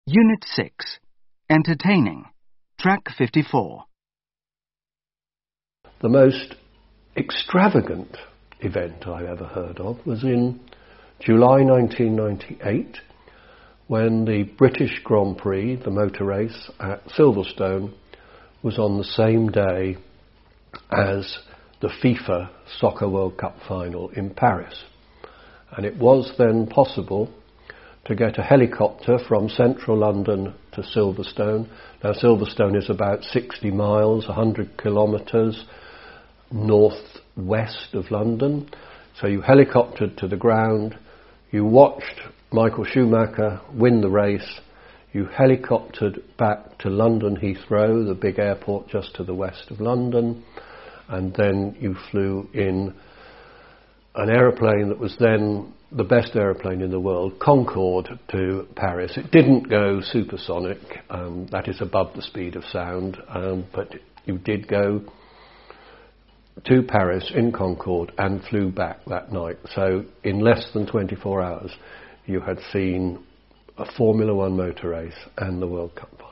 Unit 6. Entertaining. Track 54. The most extravagant event I ever heard of was in July 1998, when the British Grand Prix, the motor race at Silverstone, was on the same day as the FIFA Soccer World Cup final in Paris. And it was then possible to get a helicopter from central London to Silverstone. Now Silverstone is about 60 miles, 100 kilometres northwest of London. So you helicoptered to the ground, you watched Michael Schumacher win the race, you helicoptered back to London Heathrow, the big airport just to the west of London, and then you flew in an aeroplane that was then the best aeroplane in the world, Concorde, to Paris. It didn't go supersonic, that is above the speed of sound, but you did go to Paris in Concorde and flew back that night. So in less than 24 hours you had seen a Formula One motor race and the World Cup final.